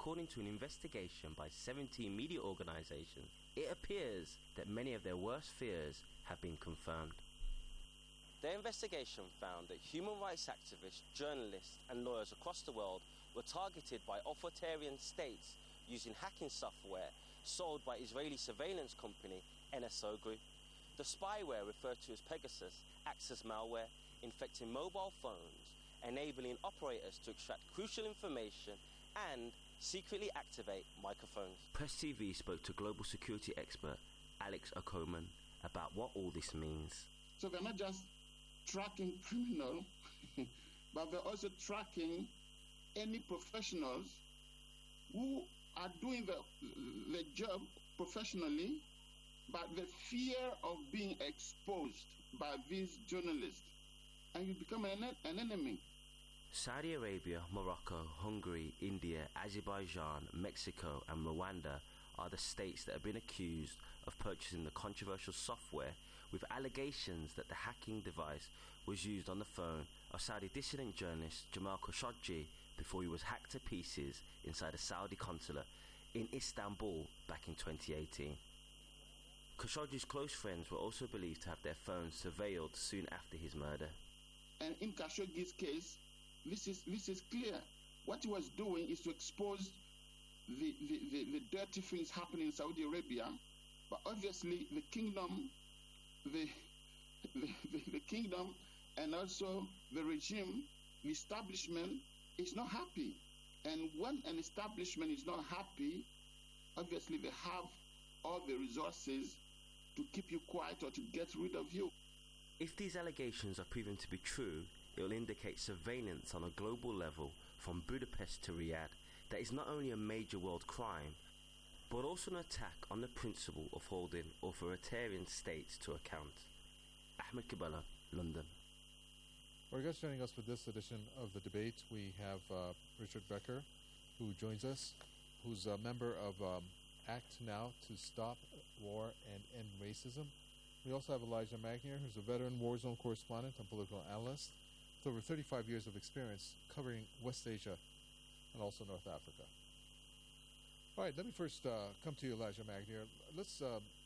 according to an investigation by 17 media organisations, it appears that many of their worst fears have been confirmed. Their investigation found that human rights activists, journalists and lawyers across the world were targeted by authoritarian states using hacking software sold by Israeli surveillance company NSO Group. The spyware, referred to as Pegasus, acts as malware, infecting mobile phones, enabling operators to extract crucial information and secretly activate microphones. Press TV spoke to global security expert Alex Okoman about what all this means. So they're not just tracking criminal, but they're also tracking any professionals who are doing the job professionally, but the fear of being exposed by these journalists, and you become an enemy. Saudi Arabia, Morocco, Hungary, India, Azerbaijan, Mexico and Rwanda are the states that have been accused of purchasing the controversial software, with allegations that the hacking device was used on the phone of Saudi dissident journalist Jamal Khashoggi before he was hacked to pieces inside a Saudi consulate in Istanbul back in 2018. Khashoggi's close friends were also believed to have their phones surveilled soon after his murder. And in Khashoggi's case, this is clear. What he was doing is to expose the dirty things happening in Saudi Arabia, but obviously the kingdom, the kingdom, and also the regime, the establishment is not happy. And when an establishment is not happy, obviously they have all the resources to keep you quiet or to get rid of you. If these allegations are proven to be true, it will indicate surveillance on a global level from Budapest to Riyadh that is not only a major world crime, but also an attack on the principle of holding authoritarian states to account. Ahmed Kibala, London. Our guest joining us for this edition of the debate, we have Richard Becker, who joins us, who's a member of ACT Now to Stop War and End Racism. We also have Elijah Magnier, who's a veteran war zone correspondent and political analyst with over 35 years of experience covering West Asia and also North Africa. All right, let me first come to you, Elijah Magnier. Let's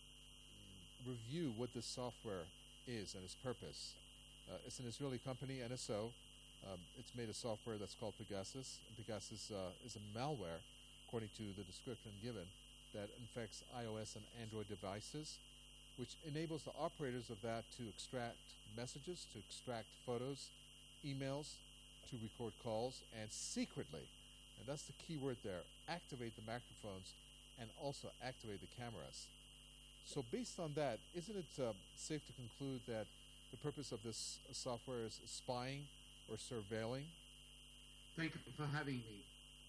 review what this software is and its purpose. It's an Israeli company, NSO. It's made a software that's called Pegasus. Pegasus is a malware, according to the description given, that infects iOS and Android devices, which enables the operators of that to extract messages, to extract photos, emails, to record calls, and secretly, and that's the key word there, activate the microphones and also activate the cameras. So based on that, isn't it safe to conclude that the purpose of this software is spying or surveilling? Thank you for having me.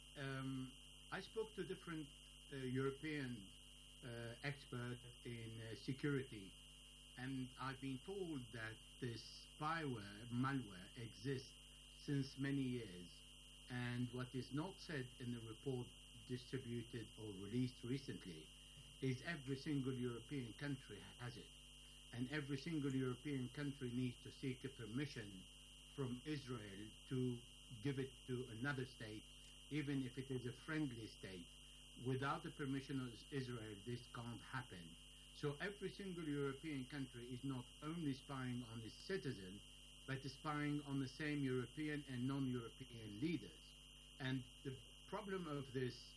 I spoke to different European experts in security, and I've been told that this spyware, malware, exists since many years. And what is not said in the report distributed or released recently is every single European country has it. And every single European country needs to seek a permission from Israel to give it to another state, even if it is a friendly state. Without the permission of Israel, this can't happen. So every single European country is not only spying on its citizens, but is spying on the same European and non-European leaders. And the problem of this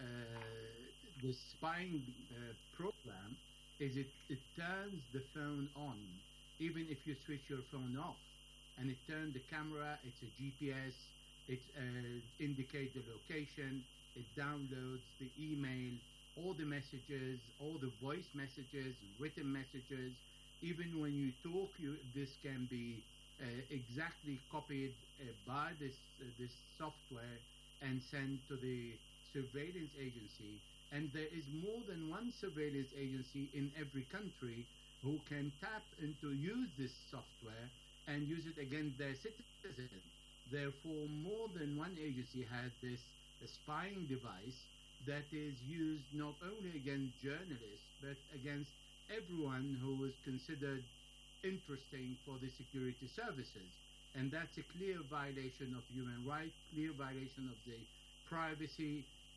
spying program is it turns the phone on, even if you switch your phone off. And it turns the camera, it's a GPS, it indicates the location, it downloads the email, all the messages, all the voice messages, written messages. Even when you talk, this can be exactly copied by this software and sent to the surveillance agency. And there is more than one surveillance agency in every country who can tap into use this software and use it against their citizens. Therefore, more than one agency has this spying device that is used not only against journalists, but against everyone who is considered interesting for the security services. And that's a clear violation of human rights, clear violation of the privacy,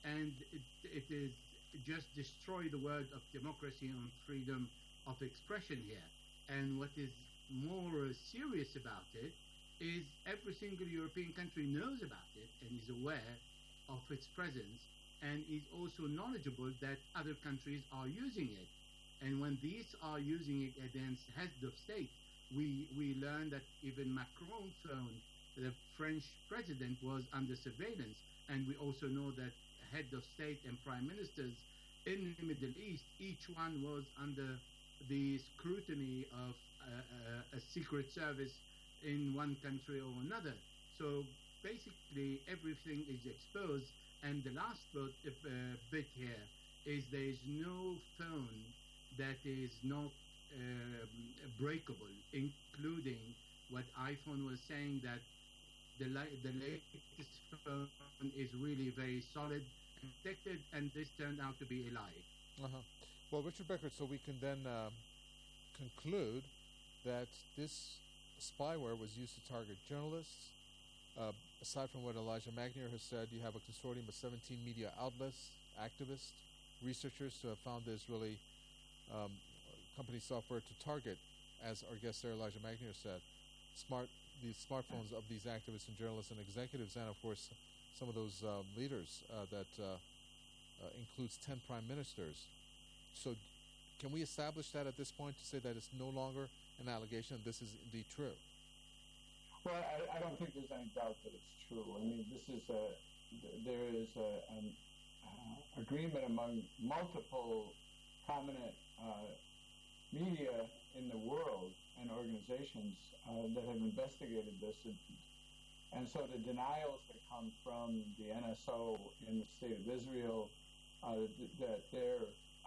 and it is just destroy the word of democracy and freedom of expression here. And what is more serious about it is every single European country knows about it and is aware of its presence and is also knowledgeable that other countries are using it. And when these are using it against heads of state, we learn that even Macron's phone, the French president, was under surveillance. And we also know that heads of state and prime ministers in the Middle East, each one was under the scrutiny of a secret service in one country or another. So basically everything is exposed. And the last bit here is there is no phone that is not breakable, including what iPhone was saying, that the latest phone is really very solid and protected, and this turned out to be a lie. Well, Richard Becker, so we can then conclude that this spyware was used to target journalists. Aside from what Elijah Magnier has said, you have a consortium of 17 media outlets, activists, researchers who have found the Israeli company software to target, as our guest there, Elijah Magnier said, the smartphones of these activists and journalists and executives, and of course some of those leaders that includes 10 prime ministers. So can we establish that at this point to say that it's no longer an allegation, this is indeed true? Well, I don't think there's any doubt that it's true. I mean, there is an agreement among multiple prominent media in the world and organizations that have investigated this. And so the denials that come from the NSO in the state of Israel, that their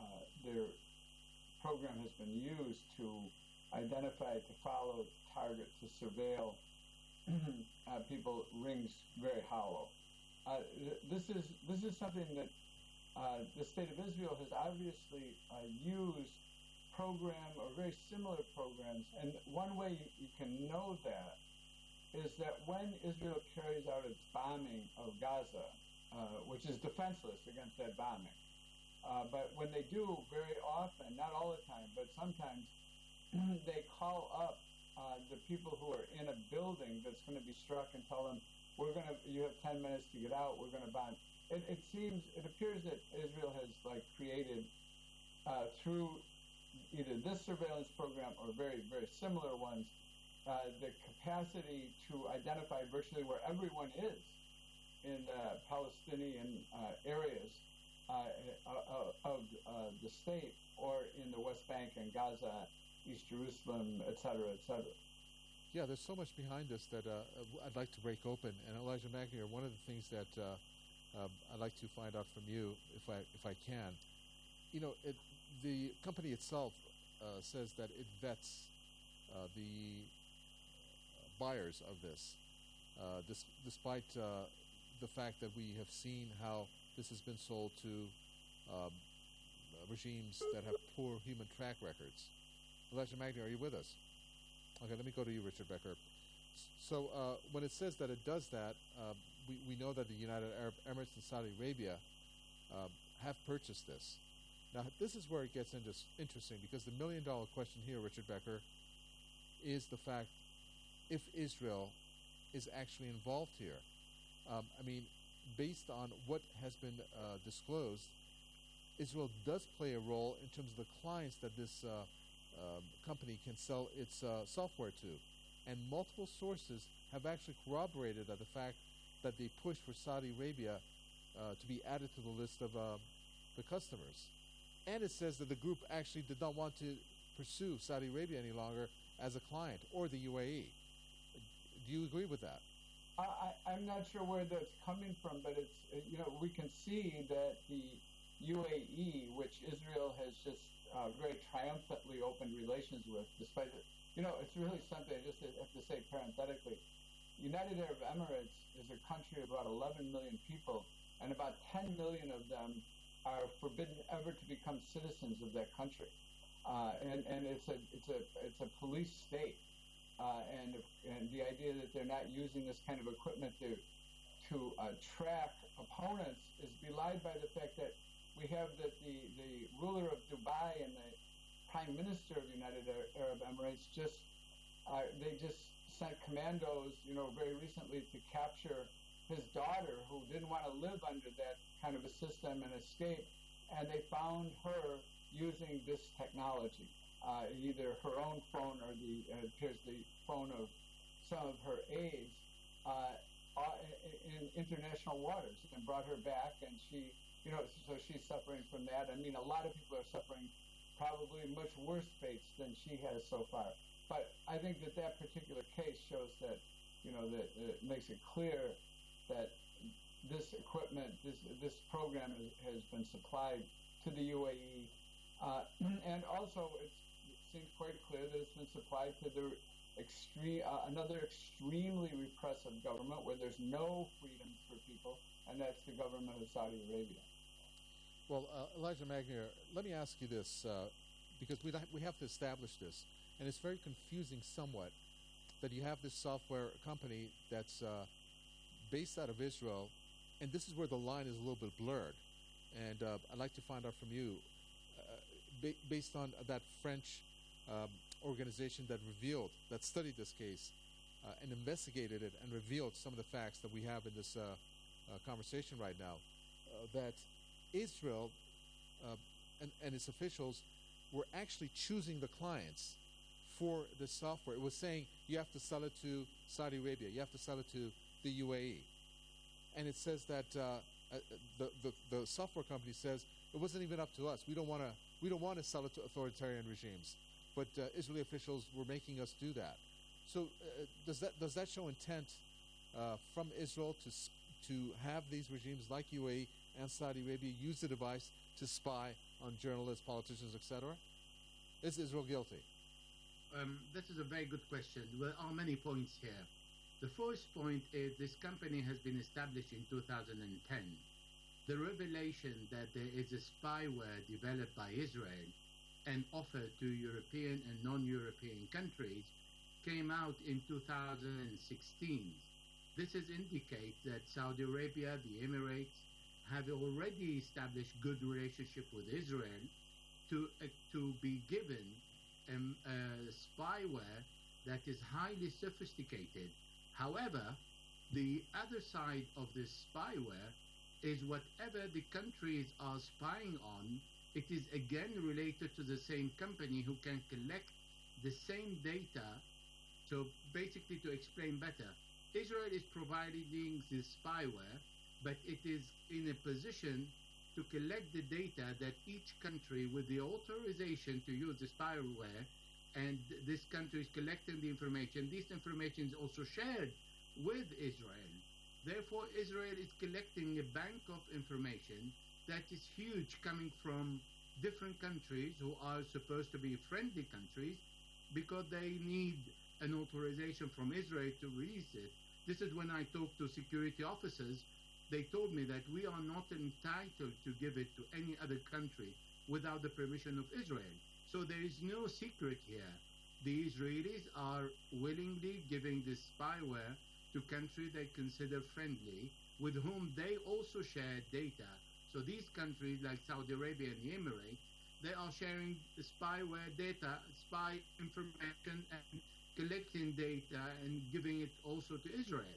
program has been used to identify, to follow, target, to surveil people rings very hollow. This is something that the state of Israel has obviously used or very similar programs, and one way you can know that is that when Israel carries out its bombing of Gaza, which is defenseless against that bombing, but when they do, very often, not all the time, but sometimes, they call up the people who are in a building that's going to be struck and tell them, you have 10 minutes to get out, we're going to bomb. It appears that Israel has created through either this surveillance program or very, very similar ones, the capacity to identify virtually where everyone is in Palestinian areas of the state, or in the West Bank and Gaza, East Jerusalem, et cetera, et cetera. Yeah, there's so much behind this that I'd like to break open. And Elijah Magnier, one of the things that I'd like to find out from you, if I can, the company itself says that it vets the buyers of this, despite the fact that we have seen how this has been sold to regimes that have poor human track records. Elijah Magnier, are you with us? Okay, let me go to you, Richard Becker. So when it says that it does that, we know that the United Arab Emirates and Saudi Arabia have purchased this. Now, this is where it gets interesting, because the million-dollar question here, Richard Becker, is the fact if Israel is actually involved here. Based on what has been disclosed, Israel does play a role in terms of the clients that this company can sell its software to. And multiple sources have actually corroborated the fact that they push for Saudi Arabia to be added to the list of the customers. And it says that the group actually did not want to pursue Saudi Arabia any longer as a client, or the UAE. Do you agree with that? I'm not sure where that's coming from, but it's we can see that the UAE, which Israel has just very triumphantly opened relations with, despite it, it's really something. I just have to say parenthetically, United Arab Emirates is a country of about 11 million people, and about 10 million of them are forbidden ever to become citizens of that country, and it's a police state. And the idea that they're not using this kind of equipment to track opponents is belied belied by the fact that we have that the ruler of Dubai and the Prime Minister of the United Arab Emirates they just sent commandos, very recently to capture his daughter, who didn't want to live under that kind of a system and escape, and they found her using this technology, either her own phone or it appears the phone of some of her aides, in international waters, and brought her back, and she, so she's suffering from that. I mean, a lot of people are suffering probably much worse fates than she has so far. But I think that particular case shows that, that it makes it clear that this equipment, this program has been supplied to the UAE, and also it seems quite clear that it's been supplied to the another extremely repressive government where there's no freedoms for people, and that's the government of Saudi Arabia. Well, Elijah Magnier, let me ask you this, because we have to establish this, and it's very confusing somewhat that you have this software company that's based out of Israel, and this is where the line is a little bit blurred. And I'd like to find out from you, based on that French organization that studied this case and investigated it and revealed some of the facts that we have in this conversation right now, that Israel and its officials were actually choosing the clients for the software. It was saying you have to sell it to Saudi Arabia, you have to sell it to the UAE. And it says that the software company says it wasn't even up to us. We don't want to sell it to authoritarian regimes, but Israeli officials were making us do that. So does that show intent from Israel to have these regimes like UAE and Saudi Arabia use the device to spy on journalists, politicians, etc.? Is Israel guilty? This is a very good question. There are many points here. The first point is this company has been established in 2010. The revelation that there is a spyware developed by Israel and offered to European and non-European countries came out in 2016. This indicates that Saudi Arabia, the Emirates, have already established good relationship with Israel to be given spyware that is highly sophisticated. However, the other side of this spyware is whatever the countries are spying on, it is again related to the same company who can collect the same data. So basically, to explain better, Israel is providing this spyware, but it is in a position to collect the data that each country, with the authorization to use the spyware, and this country is collecting the information. This information is also shared with Israel. Therefore, Israel is collecting a bank of information that is huge, coming from different countries who are supposed to be friendly countries, because they need an authorization from Israel to release it. This is when I talked to security officers. They told me that we are not entitled to give it to any other country without the permission of Israel. So there is no secret here. The Israelis are willingly giving this spyware to countries they consider friendly, with whom they also share data. So these countries like Saudi Arabia and the Emirates, they are sharing the spyware data, spy information, and collecting data and giving it also to Israel.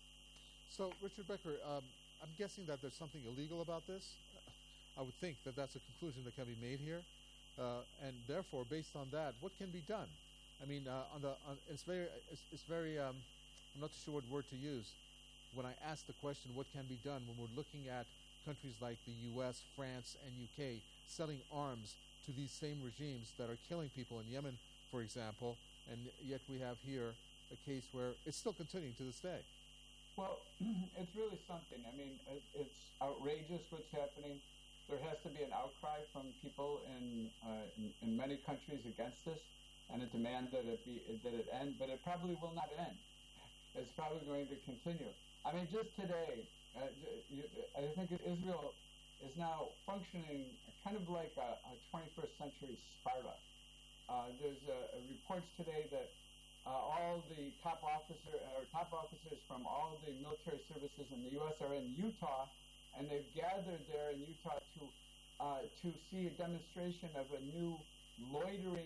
So, Richard Becker, I'm guessing that there's something illegal about this. I would think that that's a conclusion that can be made here, and therefore, based on that, what can be done? I mean, it's very. I'm not sure what word to use when I ask the question, what can be done when we're looking at countries like the U.S., France, and UK selling arms to these same regimes that are killing people in Yemen, for example, and yet we have here a case where it's still continuing to this day. Well, it's really something. I mean, it's outrageous what's happening. There has to be an outcry from people in many countries against this, and a demand that it end. But it probably will not end. It's probably going to continue. I mean, just today, I think Israel is now functioning kind of like a 21st century Sparta. There's reports today that all the top officers from all the military services in the U.S. are in Utah and they've gathered there in Utah to see a demonstration of a new loitering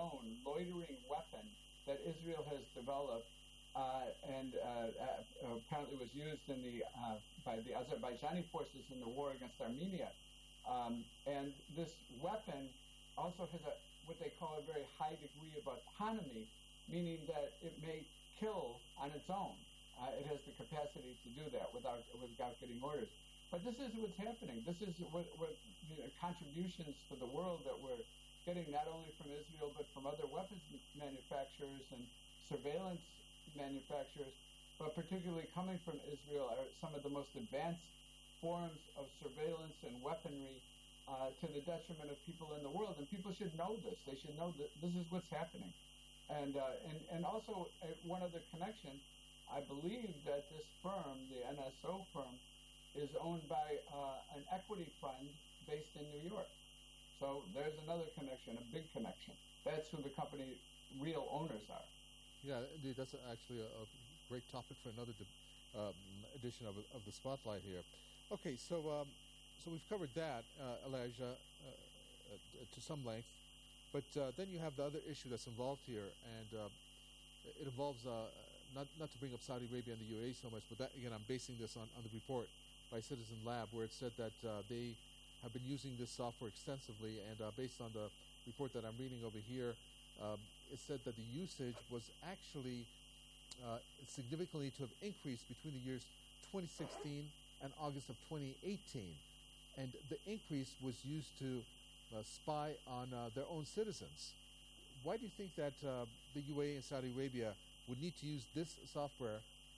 weapon that Israel has developed, and apparently was used by the Azerbaijani forces in the war against Armenia. And this weapon also has what they call a very high degree of autonomy, meaning that it may kill on its own. It has the capacity to do that without getting orders. But this is what's happening. This is what the contributions to the world that we're getting, not only from Israel but from other weapons manufacturers and surveillance manufacturers, but particularly coming from Israel, are some of the most advanced forms of surveillance and weaponry to the detriment of people in the world. And people should know this. They should know that this is what's happening. And also, one other connection, I believe that this firm, the NSO firm, is owned by an equity fund based in New York. So there's another connection, a big connection. That's who the company real owners are. Yeah, indeed, that's actually a great topic for another edition of the Spotlight here. Okay, so we've covered that, Elijah, to some length. But then you have the other issue that's involved here, and it involves not to bring up Saudi Arabia and the UAE so much, but that, again, I'm basing this on the report by Citizen Lab, where it said that they have been using this software extensively, and based on the report that I'm reading over here, it said that the usage was actually significantly to have increased between the years 2016 and August of 2018, and the increase was used to spy on their own citizens. Why do you think that the UAE and Saudi Arabia would need to use this software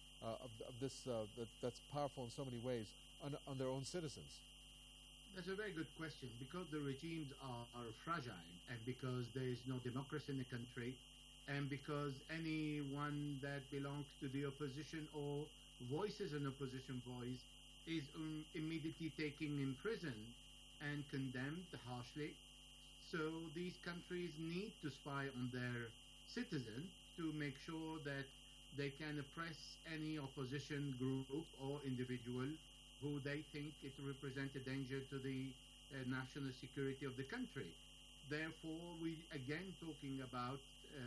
that's powerful in so many ways on their own citizens? That's a very good question. Because the regimes are fragile, and because there is no democracy in the country, and because anyone that belongs to the opposition or voices an opposition voice is immediately taken in prison and condemned harshly. So these countries need to spy on their citizens to make sure that they can oppress any opposition group or individual who they think it represents a danger to the national security of the country. Therefore, we again talking about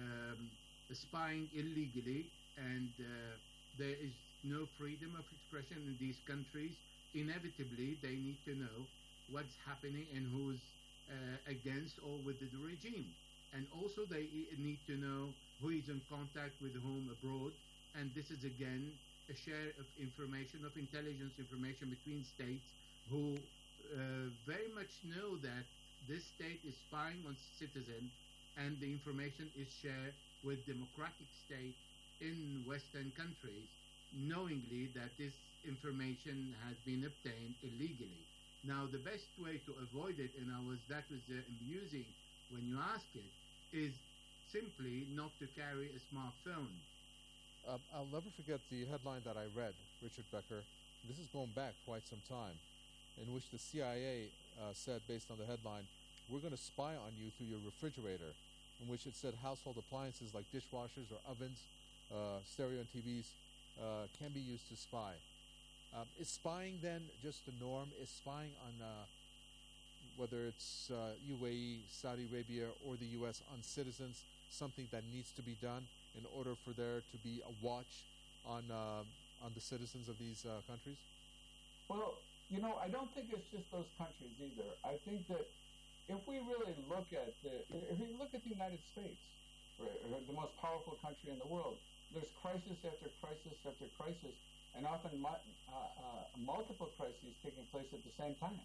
spying illegally, and there is no freedom of expression in these countries. Inevitably, they need to know what's happening and who's against or with the regime. And also they need to know who is in contact with whom abroad. And this is again a share of information, of intelligence information between states who very much know that this state is spying on citizens, and the information is shared with democratic states in Western countries, knowingly that this information has been obtained illegally. Now, the best way to avoid it, and that was amusing when you ask it, is simply not to carry a smartphone. I'll never forget the headline that I read, Richard Becker. This is going back quite some time, in which the CIA said, based on the headline, "We're going to spy on you through your refrigerator," in which it said household appliances like dishwashers or ovens, stereo and TVs can be used to spy. Is spying then just the norm? Is spying on whether it's UAE, Saudi Arabia, or the U.S. on citizens something that needs to be done in order for there to be a watch on the citizens of these countries? Well, I don't think it's just those countries either. I think that if we really look at the United States, the most powerful country in the world, there's crisis after crisis after crisis, and often multiple crises taking place at the same time.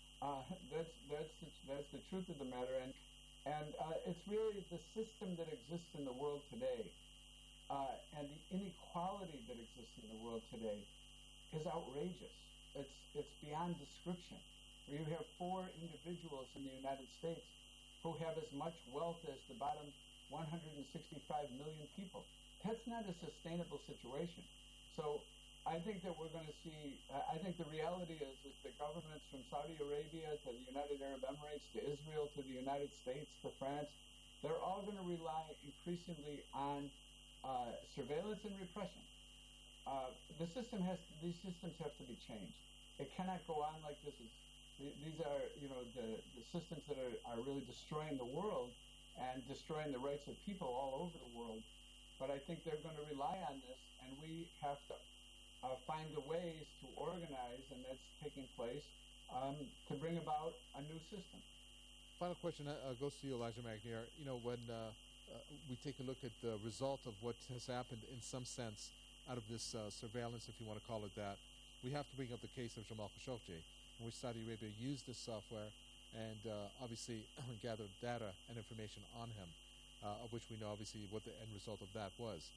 That's the truth of the matter, and it's really the system that exists in the world today, and the inequality that exists in the world today is outrageous. It's beyond description. Where you have 4 individuals in the United States who have as much wealth as the bottom 165 million people. That's not a sustainable situation. So I think that we're going to see, I think the reality is that the governments from Saudi Arabia to the United Arab Emirates to Israel to the United States to France, they're all going to rely increasingly on surveillance and repression. These systems have to be changed. It cannot go on like this. These are, the systems that are really destroying the world and destroying the rights of people all over the world. But I think they're going to rely on this, and we have to find the ways to organize, and that's taking place, to bring about a new system. Final question goes to you, Elijah Magnier. When we take a look at the result of what has happened in some sense out of this surveillance, if you want to call it that, we have to bring up the case of Jamal Khashoggi, in which Saudi Arabia used this software and obviously gathered data and information on him, of which we know obviously what the end result of that was.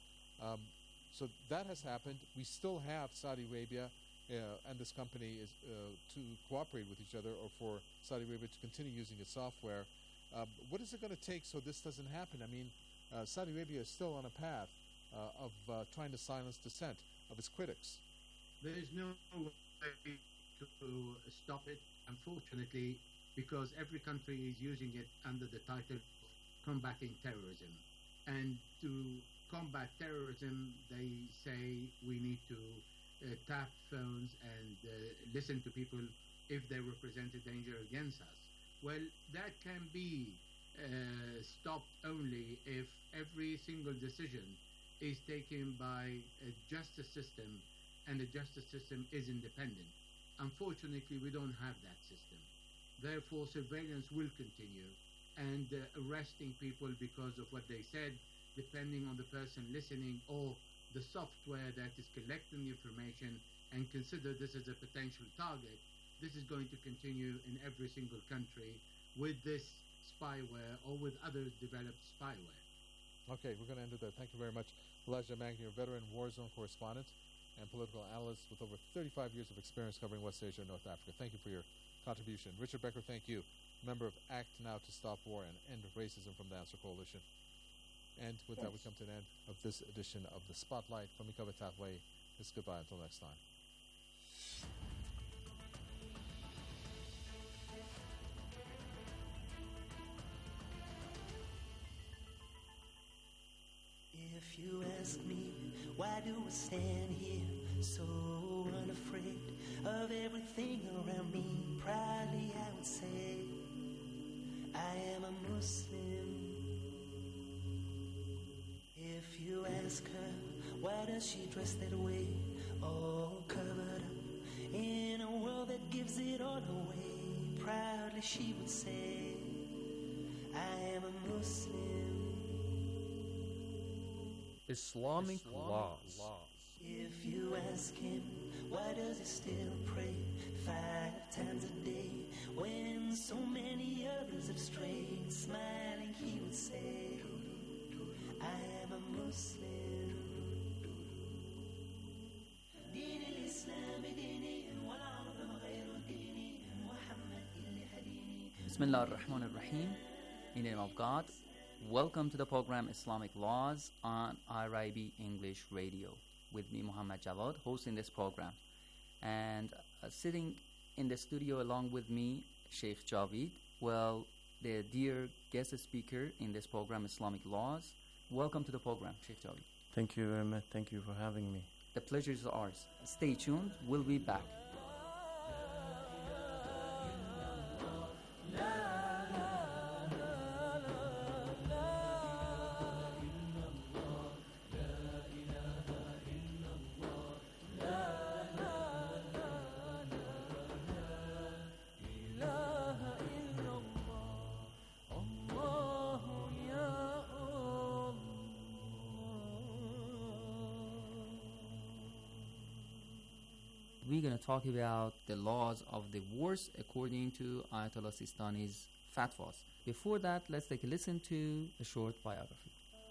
So that has happened. We still have Saudi Arabia and this company is to cooperate with each other, or for Saudi Arabia to continue using its software. What is it going to take so this doesn't happen? I mean, Saudi Arabia is still on a path of trying to silence dissent of its critics. There is no way to stop it, unfortunately, because every country is using it under the title of combating terrorism. And to combat terrorism, they say we need to tap phones and listen to people if they represent a danger against us. Well, that can be stopped only if every single decision is taken by a justice system, and the justice system is independent. Unfortunately, we don't have that system. Therefore, surveillance will continue, and arresting people because of what they said, depending on the person listening or the software that is collecting the information and consider this as a potential target. This is going to continue in every single country with this spyware or with other developed spyware. Okay, we're going to end it there. Thank you very much. Elijah Magnier, veteran war zone correspondent and political analyst with over 35 years of experience covering West Asia and North Africa. Thank you for your contribution. Richard Becker, thank you. Member of ACT Now to Stop War and End Racism from the Answer Coalition. And with that, we come to an end of this edition of The Spotlight from Ikawa Tahway. It's goodbye until next time. If you ask me, why do I stand here so unafraid of everything around me? Proudly I would say, I am a Muslim. If you ask her, why does she dress that way, all covered up in a world that gives it all away? Proudly she would say, I am a Muslim. Islamic laws. If you ask him, why does he still pray 5 times a day when so many others have strayed? Smiling he would say, I am a Muslim. Bismillah ar-Rahman ar-Rahim. In the name of God, welcome to the program Islamic Laws on IRIB English Radio. With me, Muhammad Jawad, hosting this program. And sitting in the studio along with me, Sheikh Javid. Well, the dear guest speaker in this program, Islamic Laws. Welcome to the program, Sheikh Javid. Thank you very much. Thank you for having me. The pleasure is ours. Stay tuned. We'll be back. We're going to talk about the laws of divorce according to Ayatollah Sistani's fatwas. Before that, let's take a listen to a short biography.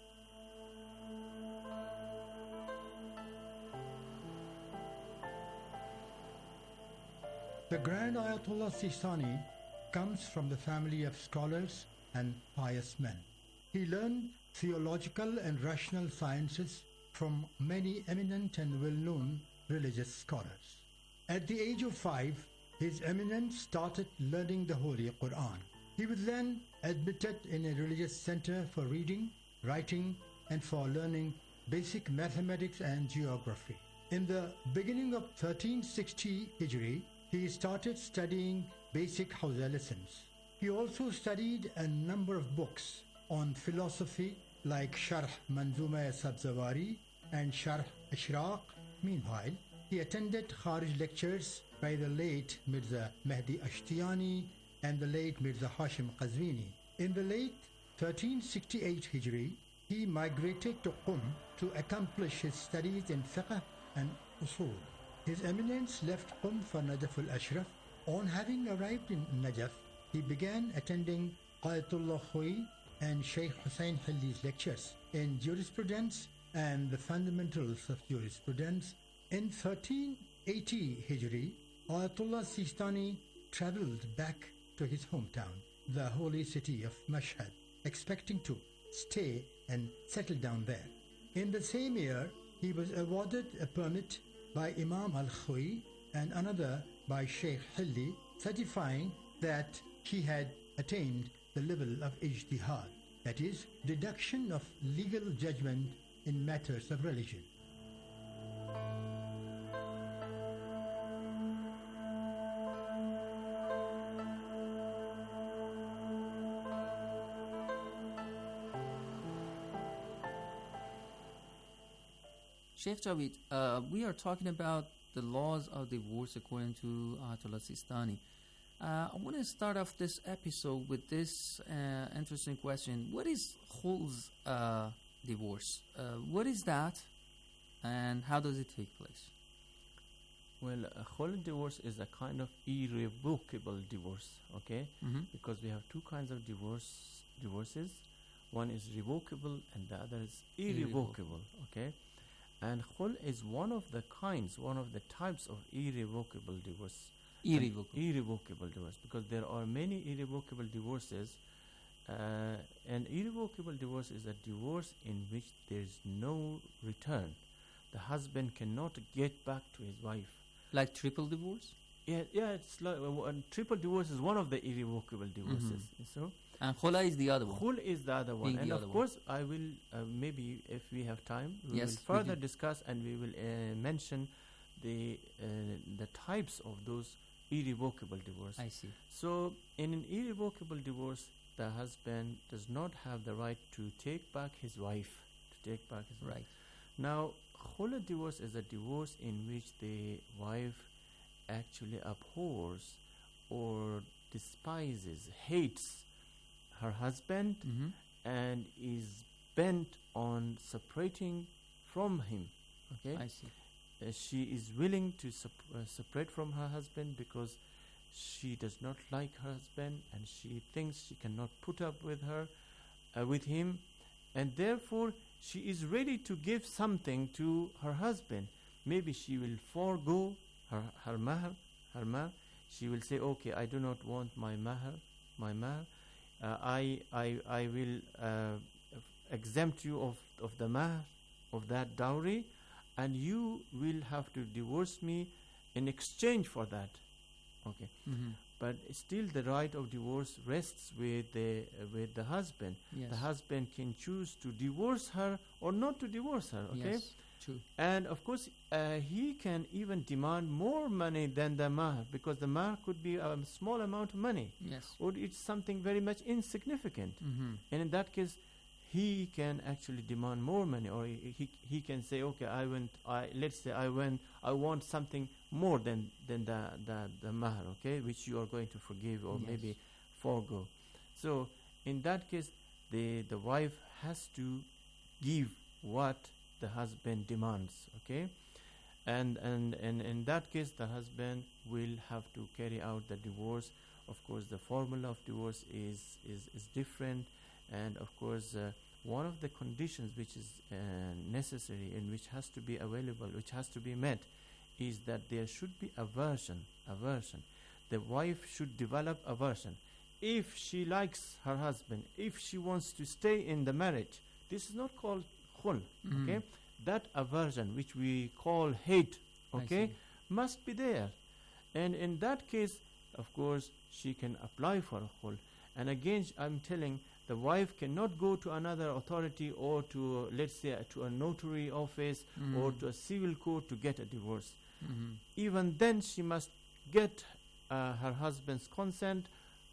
The Grand Ayatollah Sistani comes from the family of scholars and pious men. He learned theological and rational sciences from many eminent and well-known religious scholars. At the age of 5, His Eminence started learning the Holy Quran. He was then admitted in a religious center for reading, writing, and for learning basic mathematics and geography. In the beginning of 1360 Hijri, he started studying basic Hausa lessons. He also studied a number of books on philosophy like Sharh Manzuma Sabzavari and Sharh Ishraq. Meanwhile, he attended Kharij lectures by the late Mirza Mehdi Ashtiyani and the late Mirza Hashim Qazwini. In the late 1368 Hijri, he migrated to Qum to accomplish his studies in fiqh and usul. His Eminence left Qum for Najaf al-Ashraf. On having arrived in Najaf, he began attending Qayatullah Khoi and Sheikh Hussain Hilli's lectures in jurisprudence and the fundamentals of jurisprudence. In 1380 Hijri, Ayatollah Sistani travelled back to his hometown, the holy city of Mashhad, expecting to stay and settle down there. In the same year, he was awarded a permit by Imam al-Khoi and another by Sheikh Hilli, certifying that he had attained the level of ijtihad, that is, deduction of legal judgment in matters of religion. Sheikh Javid, we are talking about the laws of divorce according to Ayatollah Sistani. I want to start off this episode with this interesting question. What is khul's divorce? What is that, and how does it take place? Well, a khul divorce is a kind of irrevocable divorce, okay? Because we have two kinds of divorces. One is revocable and the other is irrevocable, okay? And khul is one of the types of irrevocable divorce. Irrevocable divorce, because there are many irrevocable divorces. An irrevocable divorce is a divorce in which there is no return. The husband cannot get back to his wife. Like triple divorce? Yeah, it's like triple divorce is one of the irrevocable divorces. So, and khula is the other one. Khul is the other one. And of course, I will, maybe if we have time, we will further discuss and we will mention the types of those irrevocable divorce. I see. So, in an irrevocable divorce, the husband does not have the right to take back his wife. Right. Now, khula divorce is a divorce in which the wife actually abhors or despises, hates her husband and is bent on separating from him. Okay, I see. She is willing to separate from her husband because she does not like her husband and she thinks she cannot put up with him, and therefore she is ready to give something to her husband. Maybe she will forego her mahr. She will say, okay, I do not want my mahr. I will exempt you of the mahr, of that dowry, and you will have to divorce me in exchange for that. Okay. But still the right of divorce rests with the husband. Yes. The husband can choose to divorce her or not to divorce her. Okay. Yes, true. And of course he can even demand more money than the mahr, because the mahr could be a small amount of money. Yes. Or it's something very much insignificant. And in that case he can actually demand more money, or he can say, okay, I want something more than the mahr, okay, which you are going to forgive or maybe forego. So in that case the wife has to give what the husband demands, okay, and in that case the husband will have to carry out the divorce. Of course the formula of divorce is different, and of course one of the conditions which is necessary and which has to be available, which has to be met, is that there should be aversion. The wife should develop aversion. If she likes her husband, if she wants to stay in the marriage, this is not called khul, okay? That aversion, which we call hate, okay, must be there. And in that case, of course, she can apply for a khul. And again, I'm telling, the wife cannot go to another authority or to, let's say, to a notary office or to a civil court to get a divorce. Even then she must get her husband's consent,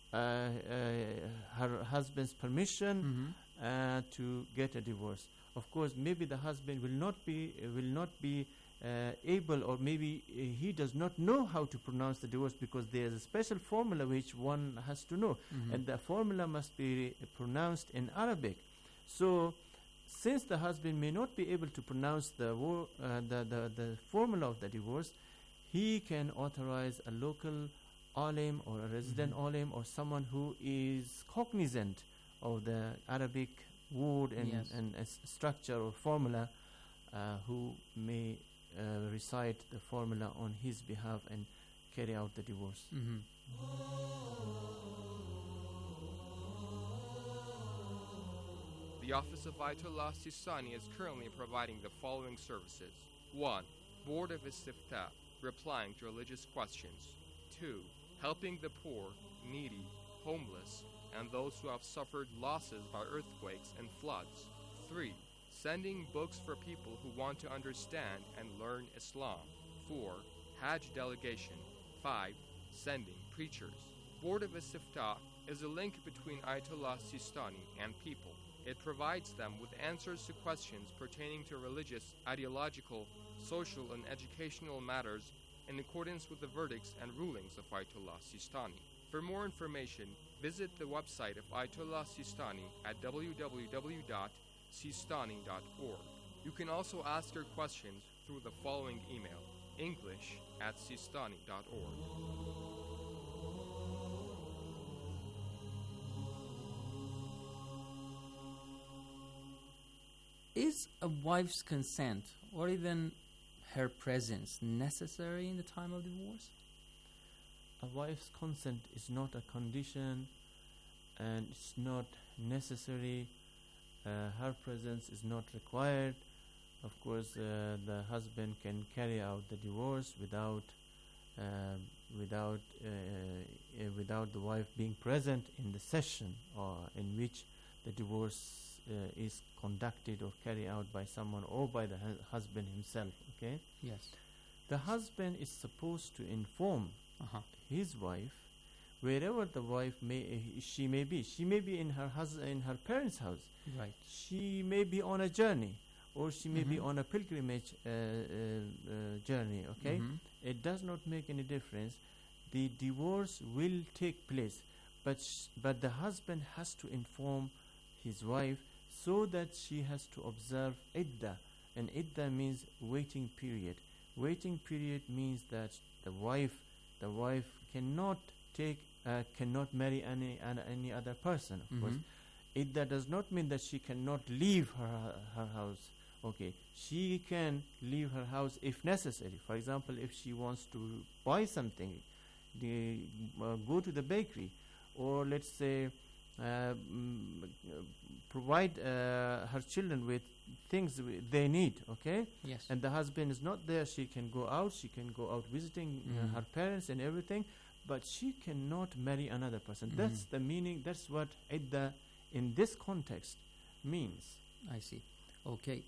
her husband's permission to get a divorce. Of course, maybe the husband will not be able, or maybe he does not know how to pronounce the divorce, because there is a special formula which one has to know, and the formula must be pronounced in Arabic. So, since the husband may not be able to pronounce the formula of the divorce, he can authorize a local alim or a resident alim, or someone who is cognizant of the Arabic word and structure or formula, who may recite the formula on his behalf and carry out the divorce. The Office of Ayatollah Sistani is currently providing the following services. 1. Board of Istiftah, replying to religious questions. 2. Helping the poor, needy, homeless, and those who have suffered losses by earthquakes and floods. 3. Sending books for people who want to understand and learn Islam. 4. Hajj delegation. 5. Sending preachers. Board of Istiftah is a link between Ayatollah Sistani and people. It provides them with answers to questions pertaining to religious, ideological, social, and educational matters in accordance with the verdicts and rulings of Ayatollah Sistani. For more information, visit the website of Ayatollah Sistani at www.sistani.org. You can also ask your questions through the following email, english@sistani.org. Is a wife's consent or even her presence necessary in the time of divorce? A wife's consent is not a condition, and it's not necessary. Her presence is not required. Of course, the husband can carry out the divorce without the wife being present in the session or in which the divorce is conducted or carried out by someone or by the husband himself. Okay. Yes. The husband is supposed to inform his wife wherever the wife she may be. She may be in her parents' house. Right. She may be on a journey, or she may be on a pilgrimage journey. Okay. It does not make any difference. The divorce will take place, but the husband has to inform his wife so that she has to observe iddah, and iddah means waiting period. Waiting period means that the wife cannot marry any other person. Of course, iddah does not mean that she cannot leave her house. Okay, she can leave her house if necessary. For example, if she wants to buy something, go to the bakery, or let's say provide her children with things they need. Okay. Yes. And the husband is not there. She can go out. She can go out visiting her parents and everything, but she cannot marry another person. That's the meaning. That's what iddah in this context means. I see. Okay.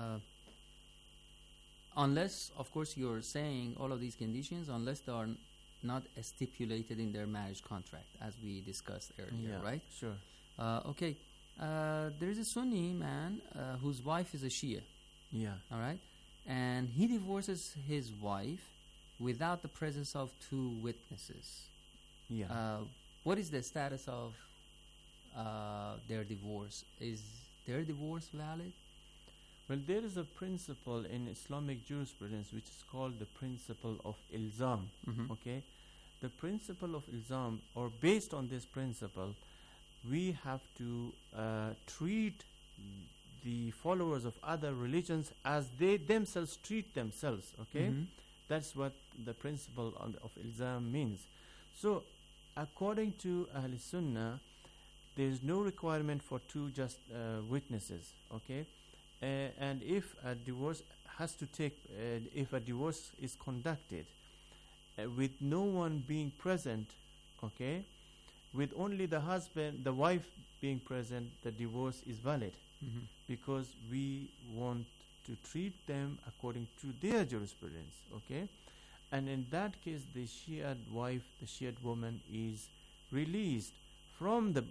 Unless, of course, you're saying all of these conditions, unless they are not stipulated in their marriage contract, as we discussed earlier, right? Sure. Okay. There is a Sunni man whose wife is a Shia. Yeah. All right. And he divorces his wife without the presence of two witnesses. Yeah. What is the status of their divorce? Is their divorce valid? Well, there is a principle in Islamic jurisprudence which is called the principle of ilzam. Okay, the principle of ilzam, or based on this principle, we have to treat the followers of other religions as they themselves treat themselves. Okay, that's what the principle of ilzam means. So, according to Ahl Sunnah, there is no requirement for two just witnesses. Okay. And if a divorce if a divorce is conducted with no one being present, okay, with only the wife being present, the divorce is valid, because we want to treat them according to their jurisprudence, okay. And in that case, the Shia wife, the Shia woman, is released from the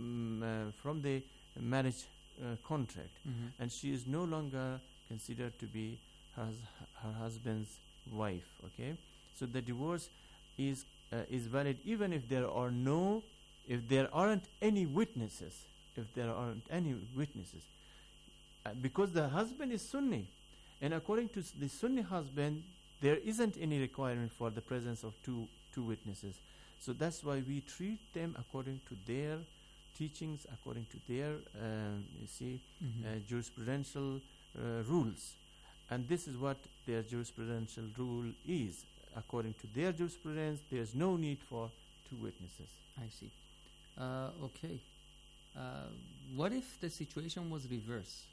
marriage contract, and she is no longer considered to be her husband's wife. Okay, so the divorce is valid even if there aren't any witnesses. Because the husband is Sunni, and according to the Sunni husband, there isn't any requirement for the presence of two witnesses. So that's why we treat them according to their teachings, according to their jurisprudential rules. And this is what their jurisprudential rule is. According to their jurisprudence, there's no need for two witnesses. I see. Okay. What if the situation was reverse?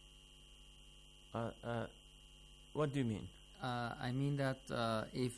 What do you mean? I mean that if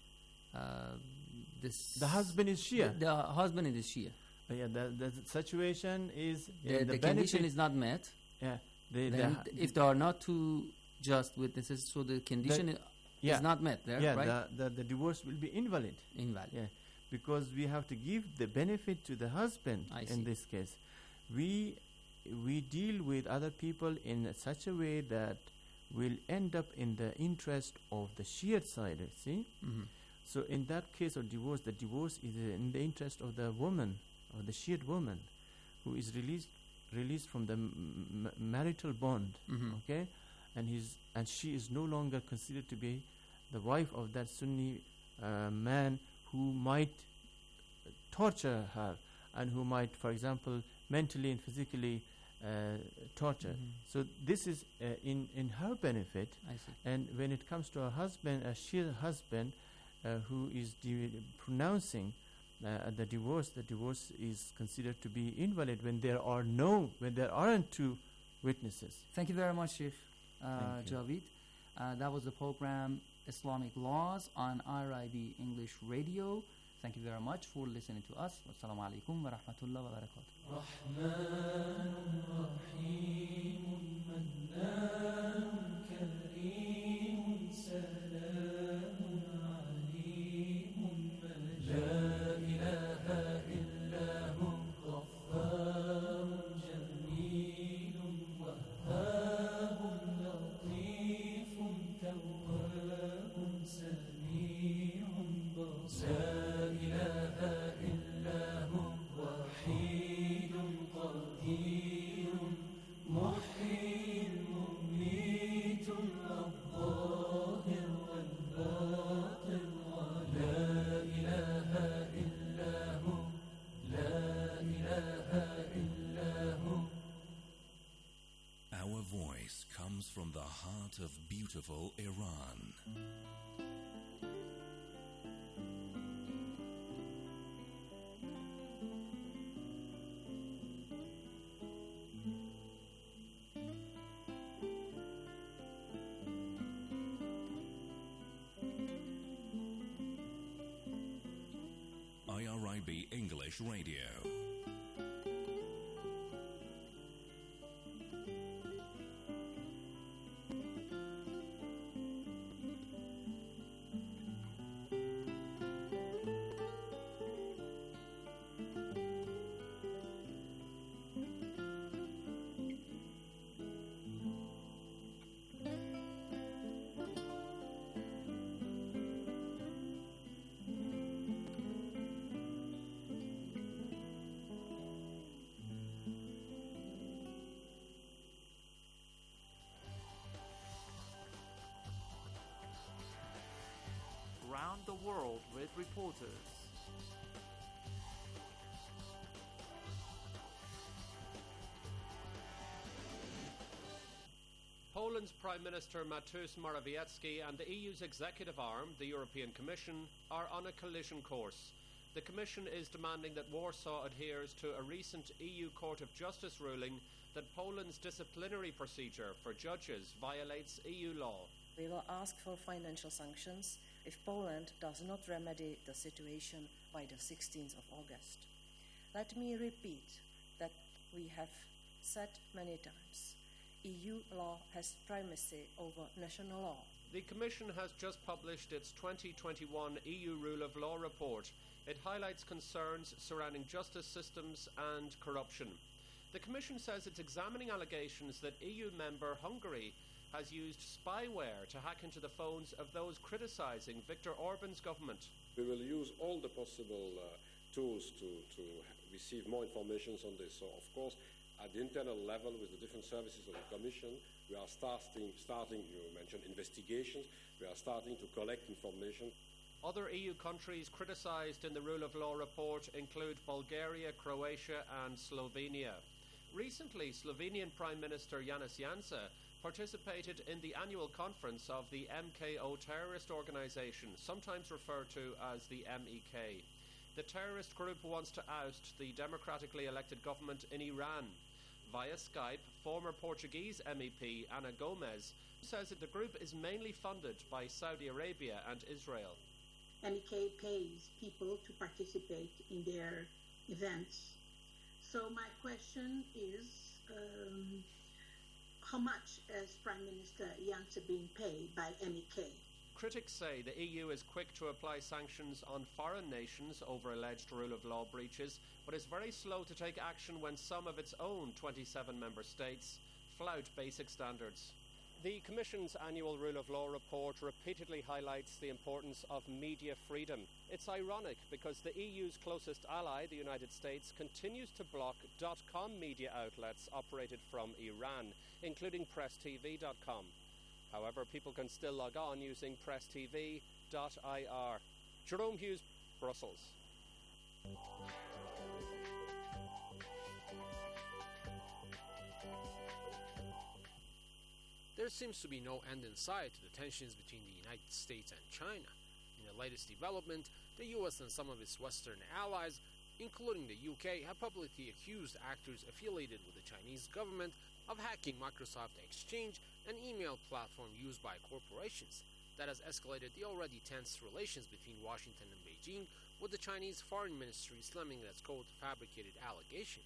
the husband is Shia. The husband is Shia. Yeah, the situation is the condition is not met. Yeah. If there are not two just witnesses, so the condition is not met there, right? Yeah, the divorce will be invalid. Invalid. Yeah, because we have to give the benefit to the husband in this case. We deal with other people in such a way that will end up in the interest of the Shia side, see? So in that case of divorce, the divorce is in the interest of the woman, or the Shia woman, who is released from the marital bond, okay? And she is no longer considered to be the wife of that Sunni man who might torture her, and who might, for example, mentally and physically torture. So this is in her benefit. I see. And when it comes to her husband, a Shia husband who is pronouncing the divorce is considered to be invalid when there aren't two witnesses. Thank you very much, Sheikh Javed. That was the program Islamic Laws on IRIB English Radio. Thank you very much for listening to us. Wassalamu alaikum wa rahmatullahi wa Our voice comes from the heart of beautiful Iran. IRIB English Radio. Around the world with reporters. Poland's Prime Minister Mateusz Morawiecki and the EU's executive arm, the European Commission, are on a collision course. The Commission is demanding that Warsaw adheres to a recent EU Court of Justice ruling that Poland's disciplinary procedure for judges violates EU law. We will ask for financial sanctions if Poland does not remedy the situation by the 16th of August. Let me repeat that we have said many times, EU law has primacy over national law. The Commission has just published its 2021 EU Rule of Law report. It highlights concerns surrounding justice systems and corruption. The Commission says it's examining allegations that EU member Hungary has used spyware to hack into the phones of those criticising Viktor Orban's government. We will use all the possible tools to receive more information on this. So, of course, at the internal level with the different services of the Commission, we are starting, you mentioned investigations, we are starting to collect information. Other EU countries criticised in the Rule of Law report include Bulgaria, Croatia and Slovenia. Recently, Slovenian Prime Minister Janez Janša participated in the annual conference of the MKO terrorist organisation, sometimes referred to as the MEK. The terrorist group wants to oust the democratically elected government in Iran. Via Skype, former Portuguese MEP Ana Gomes says that the group is mainly funded by Saudi Arabia and Israel. MEK pays people to participate in their events. So my question is, how much is Prime Minister Janša being paid by MEK? Critics say the EU is quick to apply sanctions on foreign nations over alleged rule of law breaches, but is very slow to take action when some of its own 27 member states flout basic standards. The Commission's annual Rule of Law report repeatedly highlights the importance of media freedom. It's ironic because the EU's closest ally, the United States, continues to block .com media outlets operated from Iran, including PressTV.com. However, people can still log on using presstv.ir. Jerome Hughes, Brussels. There seems to be no end in sight to the tensions between the United States and China. In the latest development, the US and some of its Western allies, including the UK, have publicly accused actors affiliated with the Chinese government of hacking Microsoft Exchange, an email platform used by corporations. That has escalated the already tense relations between Washington and Beijing, with the Chinese Foreign Ministry slamming its cold-fabricated allegation.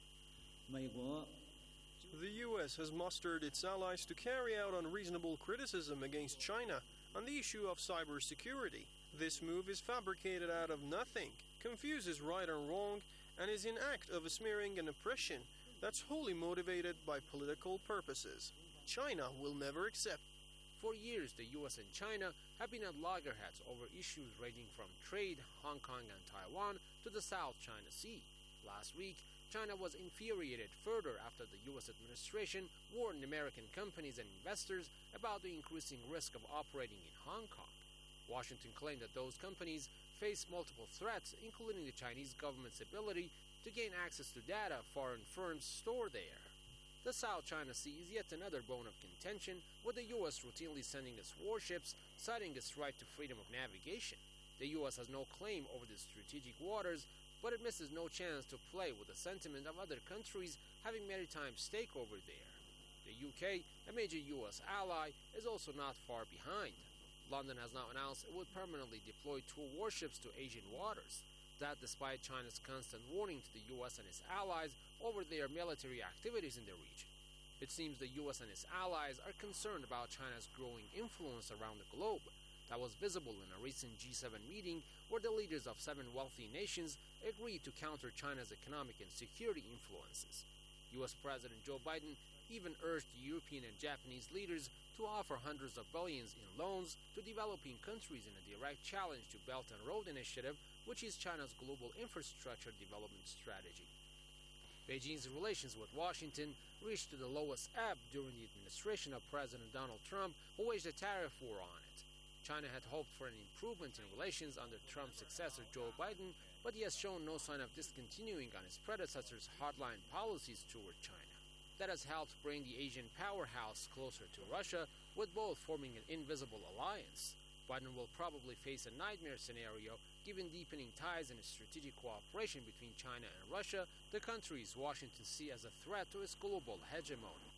The U.S. has mustered its allies to carry out unreasonable criticism against China on the issue of cybersecurity. This move is fabricated out of nothing, confuses right and wrong, and is an act of smearing and oppression that's wholly motivated by political purposes. China will never accept. For years, the U.S. and China have been at loggerheads over issues ranging from trade, Hong Kong and Taiwan, to the South China Sea. Last week, China was infuriated further after the U.S. administration warned American companies and investors about the increasing risk of operating in Hong Kong. Washington claimed that those companies face multiple threats, including the Chinese government's ability to gain access to data foreign firms store there. The South China Sea is yet another bone of contention, with the U.S. routinely sending its warships, citing its right to freedom of navigation. The U.S. has no claim over the strategic waters, but it misses no chance to play with the sentiment of other countries having maritime stake over there. The UK, a major US ally, is also not far behind. London has now announced it would permanently deploy 2 warships to Asian waters. That despite China's constant warning to the US and its allies over their military activities in the region. It seems the US and its allies are concerned about China's growing influence around the globe. That was visible in a recent G7 meeting where the leaders of 7 wealthy nations agreed to counter China's economic and security influences. U.S. President Joe Biden even urged European and Japanese leaders to offer hundreds of billions in loans to developing countries in a direct challenge to Belt and Road Initiative, which is China's global infrastructure development strategy. Beijing's relations with Washington reached to the lowest ebb during the administration of President Donald Trump, who waged a tariff war on it. China had hoped for an improvement in relations under Trump's successor Joe Biden, but he has shown no sign of discontinuing on his predecessor's hardline policies toward China. That has helped bring the Asian powerhouse closer to Russia, with both forming an invisible alliance. Biden will probably face a nightmare scenario given deepening ties and strategic cooperation between China and Russia, the countries Washington sees as a threat to its global hegemony.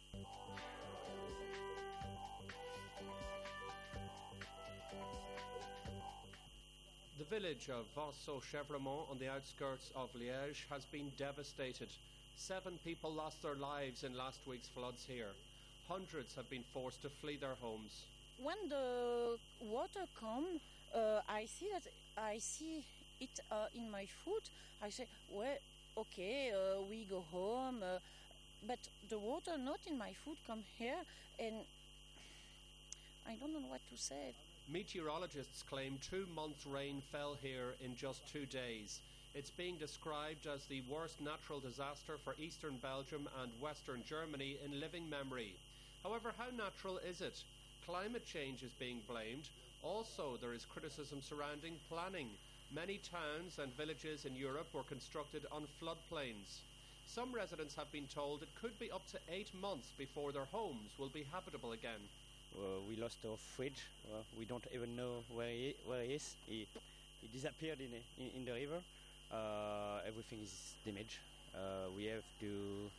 The village of Vaux-Chevremont on the outskirts of Liège has been devastated. 7 people lost their lives in last week's floods here. Hundreds have been forced to flee their homes. when the water comes, I see it in my foot. I say, well, okay, we go home, but the water not in my foot come here, and I don't know what to say. Meteorologists claim 2 months' rain fell here in just 2 days. It's being described as the worst natural disaster for eastern Belgium and western Germany in living memory. However, how natural is it? Climate change is being blamed. Also, there is criticism surrounding planning. Many towns and villages in Europe were constructed on floodplains. Some residents have been told it could be up to 8 months before their homes will be habitable again. We lost our fridge. We don't even know where he is. He disappeared in the river. Everything is damaged. We have to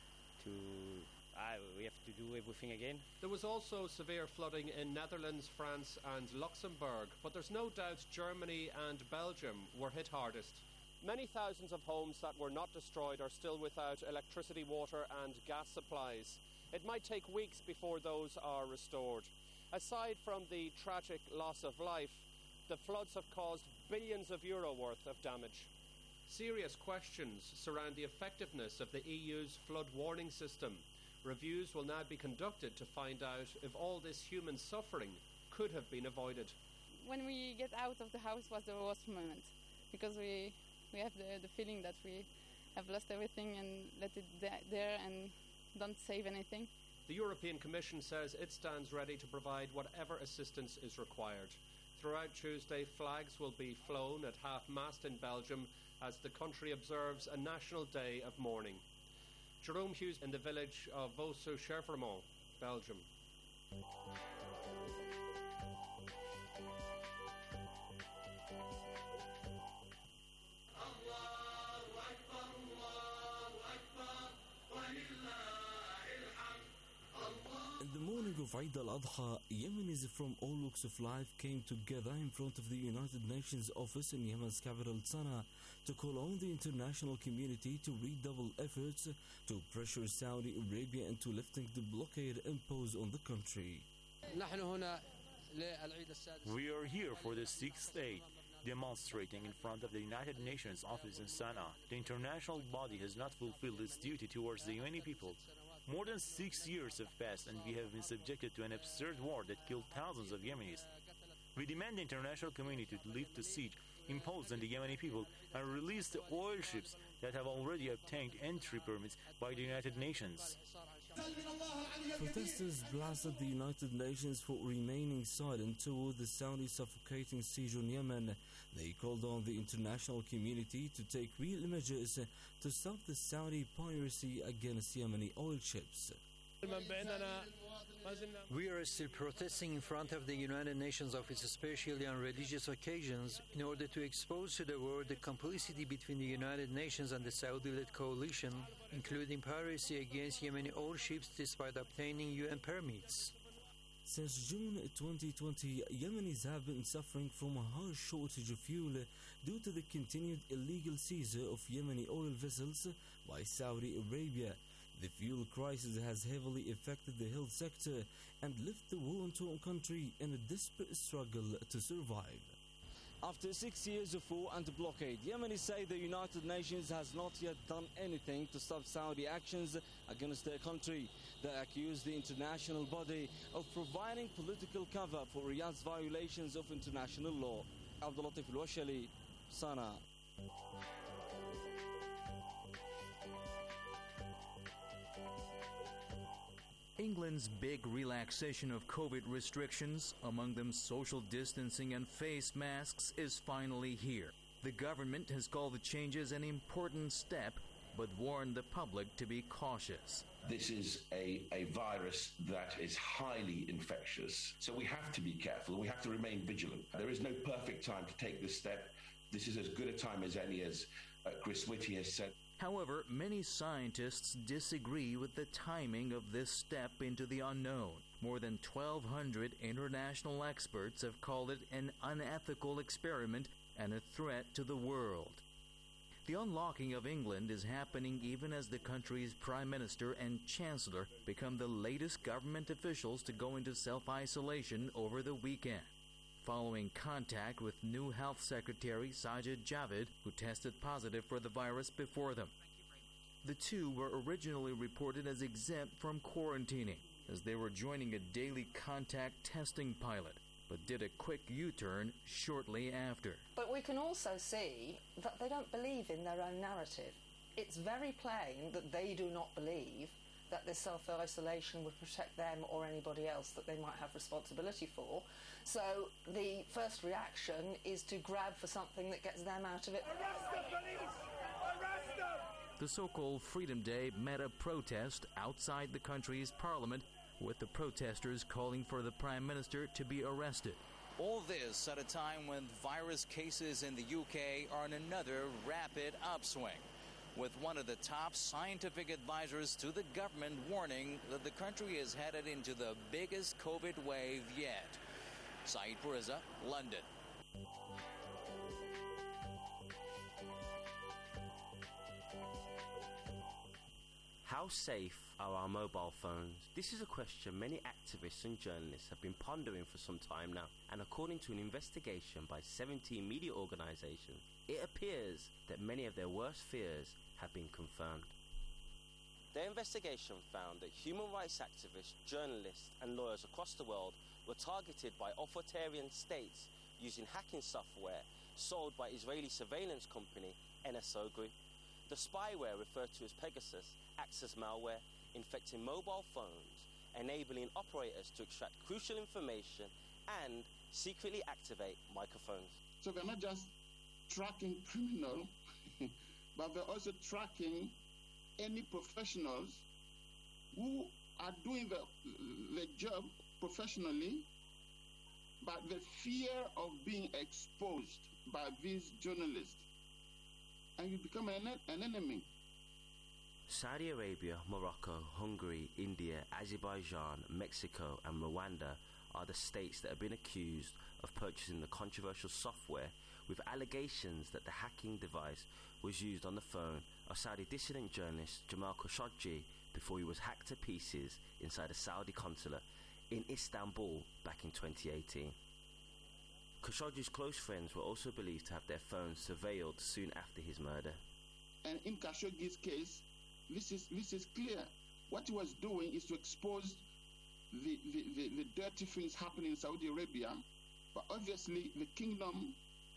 do everything again. There was also severe flooding in Netherlands, France and Luxembourg, but there's no doubt Germany and Belgium were hit hardest. Many thousands of homes that were not destroyed are still without electricity, water and gas supplies. It might take weeks before those are restored. Aside from the tragic loss of life, the floods have caused billions of euro worth of damage. Serious questions surround the effectiveness of the EU's flood warning system. Reviews will now be conducted to find out if all this human suffering could have been avoided. When we get out of the house was the worst moment, because we have the feeling that we have lost everything and let it there and don't save anything. The European Commission says it stands ready to provide whatever assistance is required. Throughout Tuesday, flags will be flown at half-mast in Belgium as the country observes a national day of mourning. Jerome Hughes in the village of Vaux-sous-Chèvremont, Belgium. In the morning of Eid al-Adha, Yemenis from all walks of life came together in front of the United Nations office in Yemen's capital Sana'a to call on the international community to redouble efforts to pressure Saudi Arabia into lifting the blockade imposed on the country. We are here for the 6th Eid, demonstrating in front of the United Nations office in Sana'a. The international body has not fulfilled its duty towards the Yemeni people. More than 6 years have passed and we have been subjected to an absurd war that killed thousands of Yemenis. We demand the international community to lift the siege imposed on the Yemeni people and release the oil ships that have already obtained entry permits by the United Nations. Protesters blasted the United Nations for remaining silent toward the Saudi suffocating siege on Yemen. They called on the international community to take real measures to stop the Saudi piracy against Yemeni oil ships. We are still protesting in front of the United Nations office, especially on religious occasions, in order to expose to the world the complicity between the United Nations and the Saudi-led coalition, including piracy against Yemeni oil ships despite obtaining UN permits. Since June 2020, Yemenis have been suffering from a harsh shortage of fuel due to the continued illegal seizure of Yemeni oil vessels by Saudi Arabia. The fuel crisis has heavily affected the health sector and left the war-torn country in a desperate struggle to survive. After 6 years of war and blockade, Yemenis say the United Nations has not yet done anything to stop Saudi actions against their country. They accuse the international body of providing political cover for Riyadh's violations of international law. Abdulatif Al-Washali, Sana'a. England's big relaxation of COVID restrictions, among them social distancing and face masks, is finally here. The government has called the changes an important step, but warned the public to be cautious. This is a virus that is highly infectious, so we have to be careful. We have to remain vigilant. There is no perfect time to take this step. This is as good a time as any, as Chris Whitty has said. However, many scientists disagree with the timing of this step into the unknown. More than 1,200 international experts have called it an unethical experiment and a threat to the world. The unlocking of England is happening even as the country's Prime Minister and Chancellor become the latest government officials to go into self-isolation over the weekend, following contact with new Health Secretary Sajid Javid, who tested positive for the virus before them. The two were originally reported as exempt from quarantining, as they were joining a daily contact testing pilot, but did a quick U-turn shortly after. But we can also see that they don't believe in their own narrative. It's very plain that they do not believe that this self-isolation would protect them or anybody else that they might have responsibility for. So the first reaction is to grab for something that gets them out of it. Arrest the police! Arrest them! The so-called Freedom Day met a protest outside the country's parliament, with the protesters calling for the Prime Minister to be arrested. All this at a time when virus cases in the UK are on another rapid upswing, with one of the top scientific advisors to the government warning that the country is headed into the biggest COVID wave yet. Saeed Puriza, London. How safe are our mobile phones? This is a question many activists and journalists have been pondering for some time now, and according to an investigation by 17 media organizations, it appears that many of their worst fears have been confirmed. Their investigation found that human rights activists, journalists and lawyers across the world were targeted by authoritarian states using hacking software sold by Israeli surveillance company NSO Group. The spyware, referred to as Pegasus, acts as malware, infecting mobile phones, enabling operators to extract crucial information and secretly activate microphones. So they're not just tracking criminals, but they're also tracking any professionals who are doing the job professionally, but the fear of being exposed by these journalists, and you become an enemy. Saudi Arabia, Morocco, Hungary, India, Azerbaijan, Mexico and Rwanda are the states that have been accused of purchasing the controversial software, with allegations that the hacking device was used on the phone of Saudi dissident journalist Jamal Khashoggi before he was hacked to pieces inside a Saudi consulate in Istanbul back in 2018. Khashoggi's close friends were also believed to have their phones surveilled soon after his murder. And in Khashoggi's case, this is clear. What he was doing is to expose the dirty things happening in Saudi Arabia, but obviously the kingdom,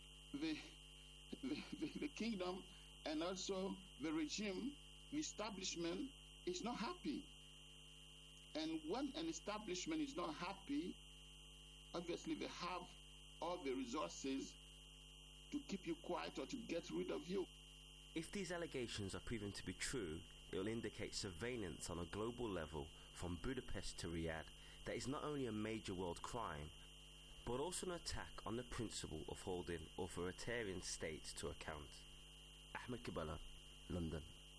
the kingdom, and also the regime, the establishment is not happy. And when an establishment is not happy, obviously they have all the resources to keep you quiet or to get rid of you. If these allegations are proven to be true, it will indicate surveillance on a global level from Budapest to Riyadh that is not only a major world crime, but also an attack on the principle of holding authoritarian states to account. Ahmed Kibala, London.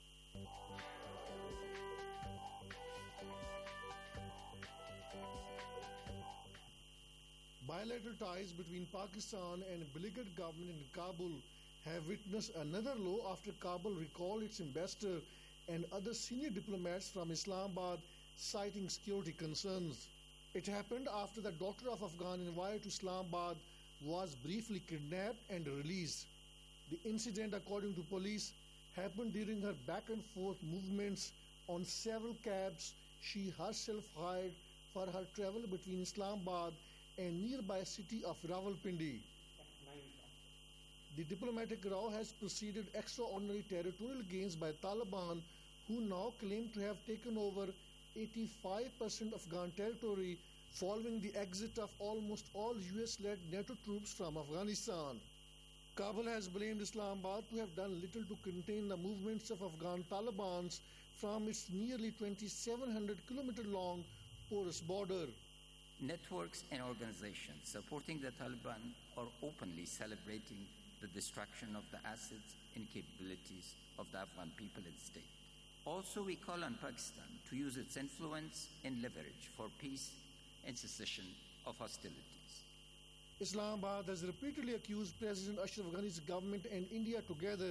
Bilateral ties between Pakistan and beleaguered government in Kabul have witnessed another low after Kabul recalled its ambassador and other senior diplomats from Islamabad, citing security concerns. It happened after the daughter of Afghan envoy to Islamabad was briefly kidnapped and released. The incident, according to police, happened during her back and forth movements on several cabs she herself hired for her travel between Islamabad and nearby city of Rawalpindi. The diplomatic row has preceded extraordinary territorial gains by Taliban, who now claim to have taken over 85% of Afghan territory following the exit of almost all US-led NATO troops from Afghanistan. Kabul has blamed Islamabad to have done little to contain the movements of Afghan Talibans from its nearly 2,700-kilometer-long porous border. Networks and organizations supporting the Taliban are openly celebrating the destruction of the assets and capabilities of the Afghan people and state. Also, we call on Pakistan to use its influence and leverage for peace and cessation of hostilities. Islamabad has repeatedly accused President Ashraf Ghani's government and India together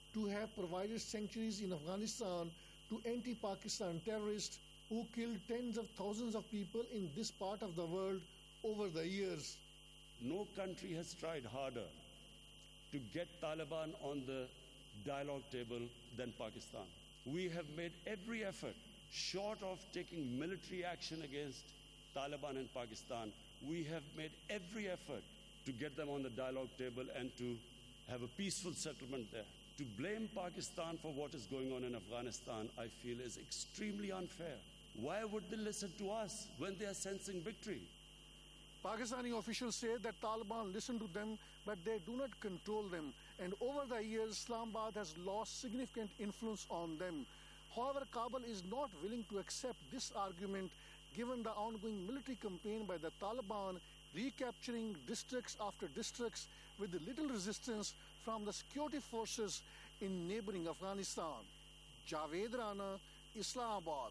to have provided sanctuaries in Afghanistan to anti-Pakistan terrorists who killed tens of thousands of people in this part of the world over the years. No country has tried harder to get Taliban on the dialogue table than Pakistan. We have made every effort, short of taking military action against Taliban in Pakistan, we have made every effort to get them on the dialogue table and to have a peaceful settlement there. To blame Pakistan for what is going on in Afghanistan, I feel, is extremely unfair. Why would they listen to us when they are sensing victory? Pakistani officials say that Taliban listen to them, but they do not control them. And over the years, Islamabad has lost significant influence on them. However, Kabul is not willing to accept this argument given the ongoing military campaign by the Taliban, recapturing districts after districts with little resistance from the security forces in neighboring Afghanistan. Javed Rana, Islamabad.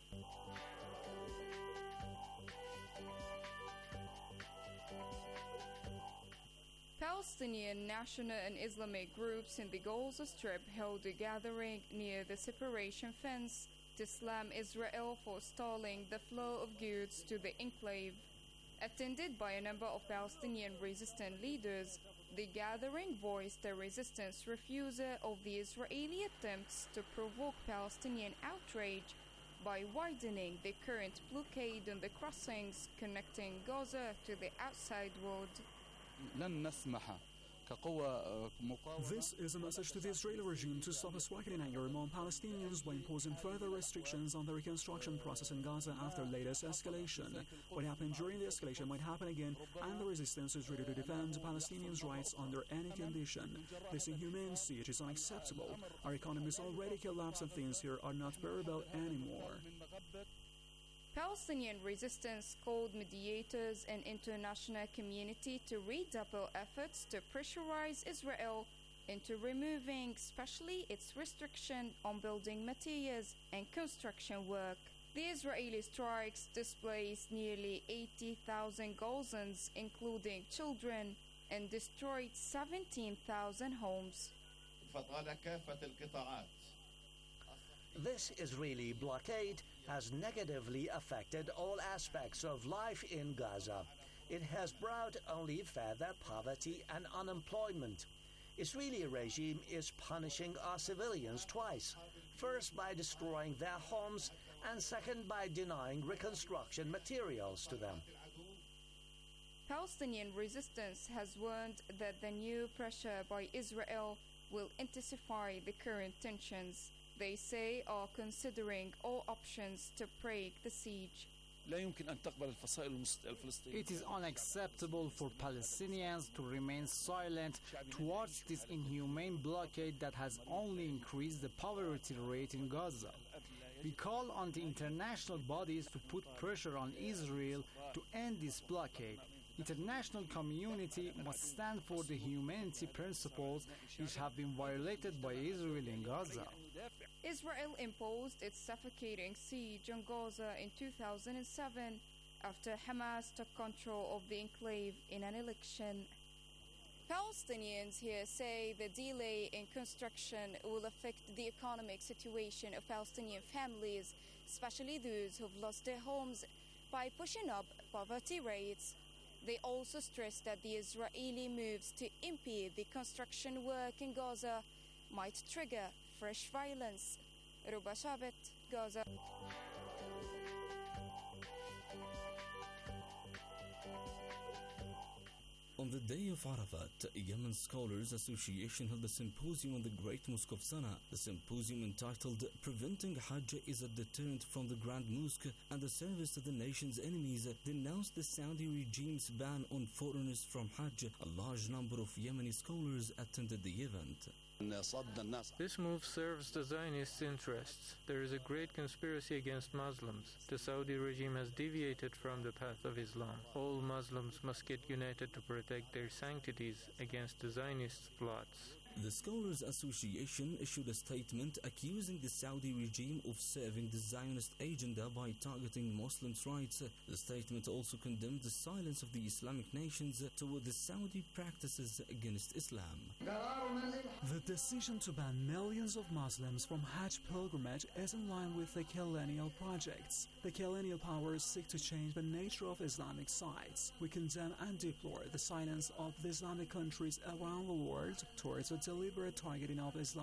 Palestinian national and Islamic groups in the Gaza Strip held a gathering near the separation fence to slam Israel for stalling the flow of goods to the enclave. Attended by a number of Palestinian resistance leaders, the gathering voiced the resistance refusal of the Israeli attempts to provoke Palestinian outrage by widening the current blockade on the crossings connecting Gaza to the outside world. This is a message to the Israeli regime to stop striking anger among Palestinians by imposing further restrictions on the reconstruction process in Gaza after latest escalation. What happened during the escalation might happen again, and the resistance is ready to defend Palestinians' rights under any condition. This inhumane siege is unacceptable. Our economy is already collapsed and things here are not bearable anymore. Palestinian resistance called mediators and international community to redouble efforts to pressurize Israel into removing especially its restriction on building materials and construction work. The Israeli strikes displaced nearly 80,000 Gazans, including children, and destroyed 17,000 homes. This Israeli blockade has negatively affected all aspects of life in Gaza. It has brought only further poverty and unemployment. Israeli regime is punishing our civilians twice. First by destroying their homes, and second by denying reconstruction materials to them. Palestinian resistance has warned that the new pressure by Israel will intensify the current tensions. They say are considering all options to break the siege. It is unacceptable for Palestinians to remain silent towards this inhumane blockade that has only increased the poverty rate in Gaza. We call on the international bodies to put pressure on Israel to end this blockade. International community must stand for the humanity principles which have been violated by Israel in Gaza. Israel imposed its suffocating siege on Gaza in 2007 after Hamas took control of the enclave in an election. Palestinians here say the delay in construction will affect the economic situation of Palestinian families, especially those who've lost their homes, by pushing up poverty rates. They also stress that the Israeli moves to impede the construction work in Gaza might trigger fresh violence. Ruba Shabet, Gaza. On the day of Arafat, Yemen Scholars Association held a symposium on the Great Mosque of Sana'a. The symposium, entitled Preventing Hajj is a Deterrent from the Grand Mosque and the Service to the Nation's Enemies, denounced the Saudi regime's ban on foreigners from Hajj. A large number of Yemeni scholars attended the event. This move serves the Zionist interests. There is a great conspiracy against Muslims. The Saudi regime has deviated from the path of Islam. All Muslims must get united to protect their sanctities against the Zionist plots. The Scholars Association issued a statement accusing the Saudi regime of serving the Zionist agenda by targeting Muslims' rights. The statement also condemned the silence of the Islamic nations toward the Saudi practices against Islam. The decision to ban millions of Muslims from Hajj pilgrimage is in line with the Killennial projects. The Killennial powers seek to change the nature of Islamic sites. We condemn and deplore the silence of the Islamic countries around the world towards a deliberate targeting of Islam.